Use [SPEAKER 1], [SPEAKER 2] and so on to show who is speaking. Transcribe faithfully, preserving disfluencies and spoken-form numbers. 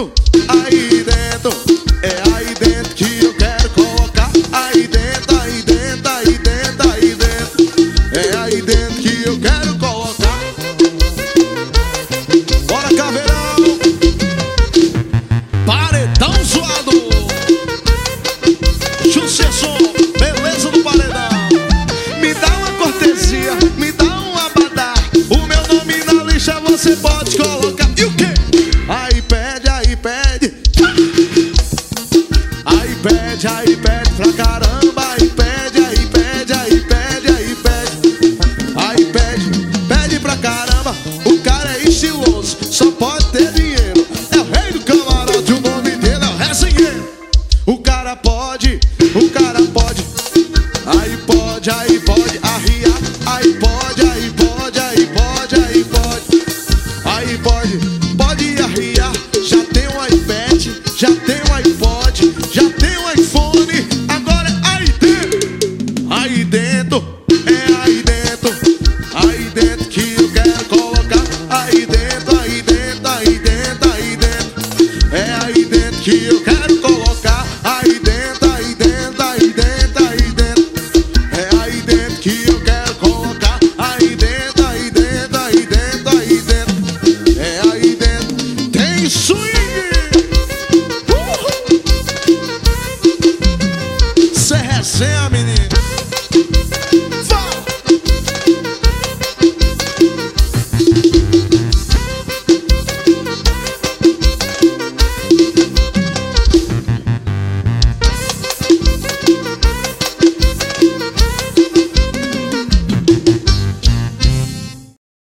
[SPEAKER 1] dentro, aí dentro, é aí dentro que eu quero colocar. Aí dentro, aí dentro, aí dentro, aí dentro, é aí dentro que eu quero colocar. Bora, Caveirão, paredão zoado, sucesso, beleza do paredão. Me dá uma cortesia, me dá um abadá, o meu nome na lixa você pode colocar. E o quê? Aí pede, aí pede, aí pede, aí pede pra caramba. Aí pede, aí pede, aí pede, aí pede, aí pede, pede pra caramba. O cara é estiloso, só pode ter dinheiro, é o rei do camarote, o nome dele é o resenheiro. O cara pode, o cara pode, aí pode, aí pode arriar. Aí pode, aí pode, aí pode, aí pode, aí pode, pode arriar. Já tem um iPad, já tem um iPod, já tem um iPhone. Agora é aí dentro, aí dentro, é aí dentro, aí dentro que eu quero colocar. Aí dentro, aí dentro, aí dentro, aí dentro, é aí dentro que eu quero